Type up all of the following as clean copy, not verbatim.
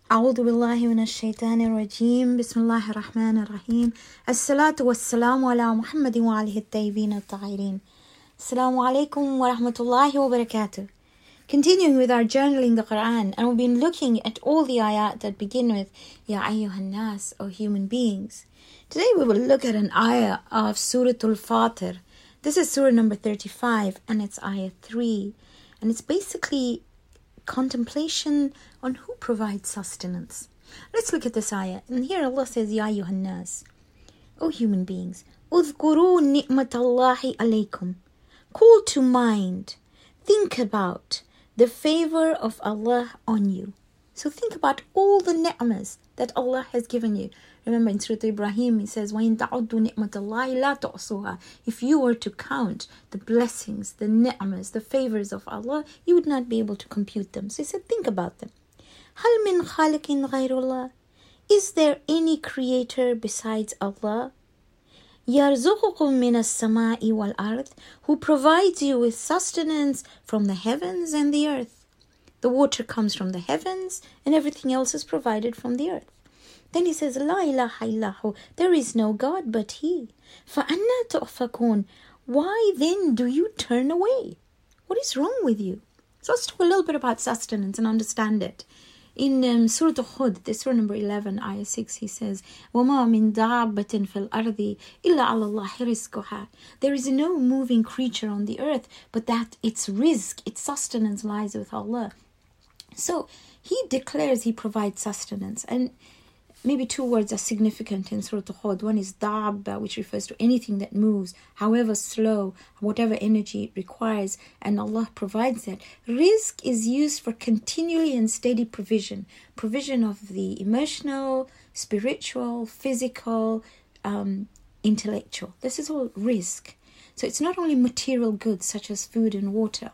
أعوذ بالله من الشيطان الرجيم بسم الله الرحمن الرحيم الصلاة والسلام على محمد وعليه الطيبين الطاهرين Assalamu alaikum wa rahmatullahi wa barakatuh. Continuing with our journaling the Quran, and we've been looking at all the ayat that begin with Ya ayyuhan nas, O human beings. Today we will look at an ayah of Surah Al-Fatir. This is Surah number 35 and it's ayah 3, and it's basically contemplation on who provides sustenance. Let's look at this ayah. And here Allah says, Ya ayyuhan nas, O human beings, Udhkuru ni'matallahi alaykum. Call to mind, think about the favor of Allah on you. So think about all the ni'mas that Allah has given you. Remember in Surah Ibrahim, it says, وَإِن تَعُدُّوا نِعْمَةَ اللَّهِ لَا تُحْصُوهَا. If you were to count the blessings, the ni'mas, the favors of Allah, you would not be able to compute them. So he said, think about them. هَلْ مِنْ خَالِقٍ غَيْرُ اللَّهِ. Is there any creator besides Allah? يَرْزُقُكُم مِّنَ السَّمَاءِ وَالْأَرْضِ. Who provides you with sustenance from the heavens and the earth. The water comes from the heavens and everything else is provided from the earth. Then he says, La ilaha illahu, there is no God but He. فَأَنَّا تُؤْفَكُونَ. Why then do you turn away? What is wrong with you? So let's talk a little bit about sustenance and understand it. In Surah Hud, this Surah number 11, ayah 6, he says, وَمَا مِن دَابَّةٍ فِي الْأَرْضِ إِلَّا عَلَى اللَّهِ رِزْقُهَا. There is no moving creature on the earth, but that its rizq, its sustenance lies with Allah. So He declares He provides sustenance. And maybe two words are significant in Surah Hud. One is dabba, which refers to anything that moves, however slow, whatever energy it requires, and Allah provides that. Rizq is used for continually and steady provision. Provision of the emotional, spiritual, physical, intellectual. This is all rizq. So it's not only material goods such as food and water.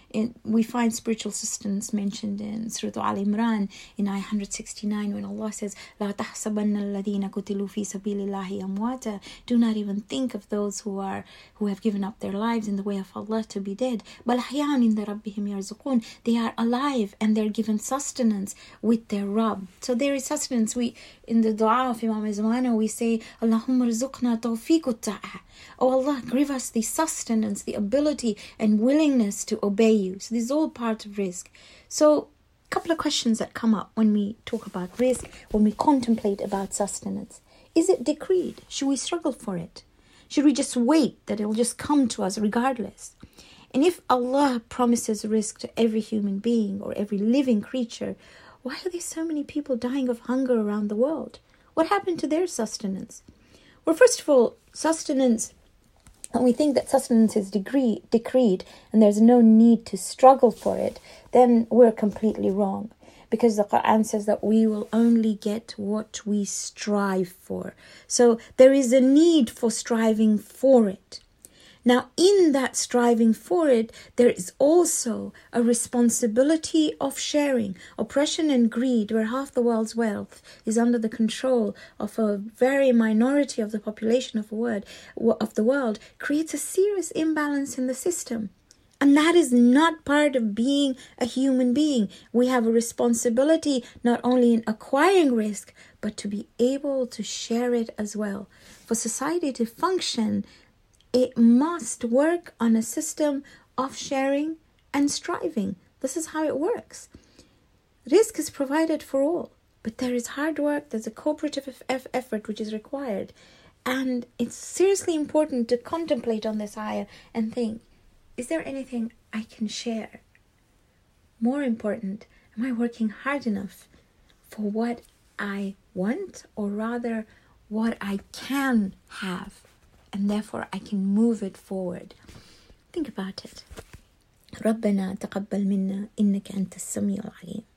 We find spiritual sustenance mentioned in Surah Al Imran in ayah 169 when Allah says, لا تحسبن الذين قتلوا في سبيل الله أمواتا. Do not even think of those who have given up their lives in the way of Allah to be dead. بل أحياء عند ربهم يرزقون. They are alive and they're given sustenance with their Rabb. So there is sustenance. In the dua of Imam Zamana we say, Allahumma rzuqna tawfiq ta'a. Oh Allah, give us the sustenance, the ability and willingness to obey you. So this is all part of rizq. So a couple of questions that come up when we talk about rizq, when we contemplate about sustenance. Is it decreed? Should we struggle for it? Should we just wait that it will just come to us regardless? And if Allah promises rizq to every human being or every living creature, why are there so many people dying of hunger around the world? What happened to their sustenance? Well, first of all, sustenance, when we think that sustenance is decreed and there's no need to struggle for it, then we're completely wrong. Because the Quran says that we will only get what we strive for. So there is a need for striving for it. Now, in that striving for it, there is also a responsibility of sharing. Oppression and greed, where half the world's wealth is under the control of a very minority of the population of the world, creates a serious imbalance in the system. And that is not part of being a human being. We have a responsibility not only in acquiring rizq, but to be able to share it as well. For society to function, it must work on a system of sharing and striving. This is how it works. Rizq is provided for all, but there is hard work, there's a cooperative effort which is required. And it's seriously important to contemplate on this ayah and think, is there anything I can share? More important, am I working hard enough for what I want, or rather what I can have? And therefore I can move it forward. Think about it. ربنا تقبل منا إنك أنت السميع العليم.